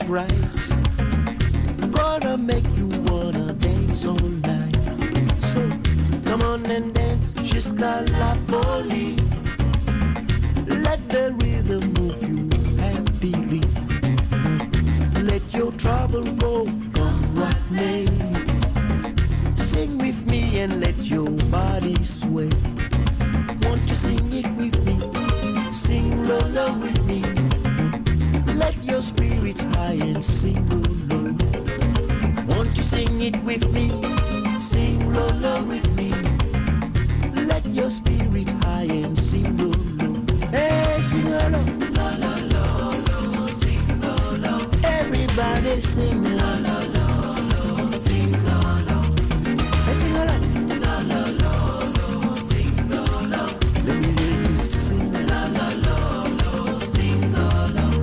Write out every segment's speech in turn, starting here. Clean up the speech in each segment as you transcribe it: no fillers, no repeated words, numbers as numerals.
that's right. Gonna make you wanna dance all night. So come on and dance, jusqu'à la folie. Let the rhythm move you happily. Let your trouble go, come what may. Sing with me and let your body sway. Won't you sing it with me? Sing low, low with me. Let your spirit high and sing low, low. Won't you sing it with me? Sing low, low with me. Let your spirit high and sing low, low. Hey, sing low, low. Low, low, low, low. Sing low, low. Everybody sing low, low, low, low. Sing low, low. Hey, sing low, low. Low, low, low, low. Sing low, low. Let me hear you sing low, low, low, low. Sing low, low.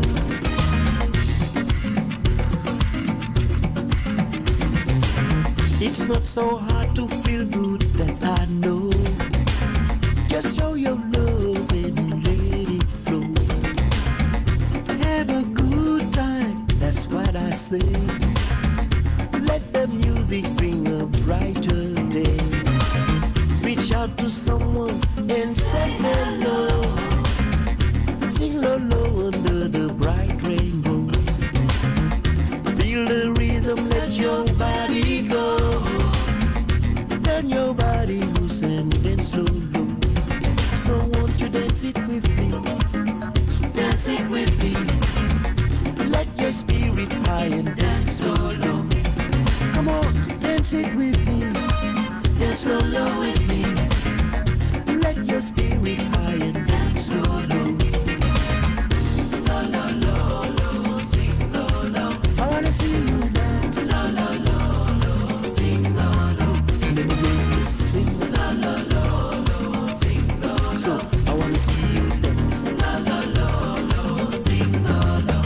It's not so hard to feel good, that I know. Just show your love and let it flow. Have a good time, that's what I say. Let the music bring a brighter day. Reach out to someone and say hello. Sing low, low under the bright rainbow. Feel the rhythm, let your body go. Turn your body loose and dance slow, low. So won't you dance it with me? Dance it with me. Let your spirit high and dance slow, low. Come on, dance it with me. Dance slow, low with me. Let your spirit high and dance slow, low. Low, low, low, low, sing low, low. I wanna see you dance. Low, low, low, low, sing low, low. Let me hear you sing. Low, low, low, low, sing low, low. So I wanna see you dance. Low, low, low, low, sing low, low.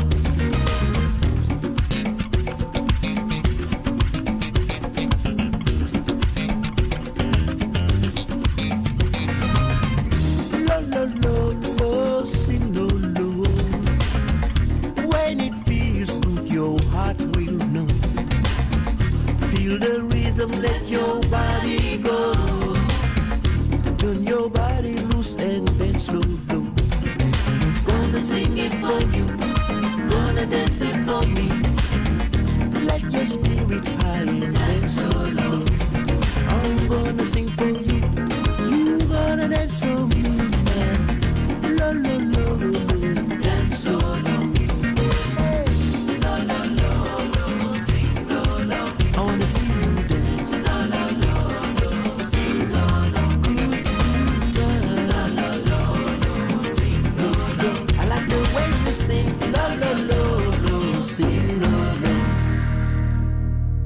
Low, low, low, low, sing low, low. When it feels good, your heart will know. Feel the rhythm, let your body go. Turn your body loose and dance slow, low. Gonna sing it for you, gonna dance it for me. Let your spirit high and dance so low. I'm gonna sing for you, you gonna dance for me, man. Low, low, low, low, dance so low. Say, low, low, low, low, sing low, low. I wanna see you dance. Low, low, low, low, sing low, low. Good time. Low, low, low, low, sing low, low. I like the way you sing. Low, low, low, low, sing low, low.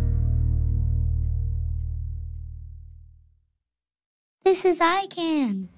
This is ICANN.